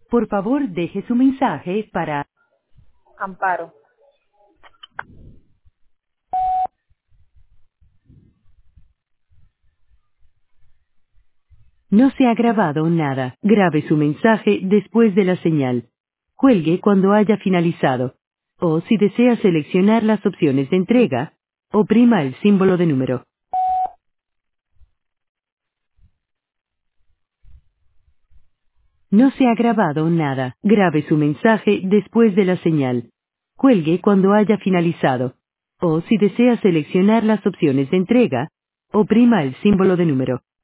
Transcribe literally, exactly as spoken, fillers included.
Por favor, deje su mensaje para... Amparo. No se ha grabado nada. Grabe su mensaje después de la señal. Cuelgue cuando haya finalizado. O si desea seleccionar las opciones de entrega, oprima el símbolo de número. No se ha grabado nada. Grabe su mensaje después de la señal. Cuelgue cuando haya finalizado. O si desea seleccionar las opciones de entrega, oprima el símbolo de número.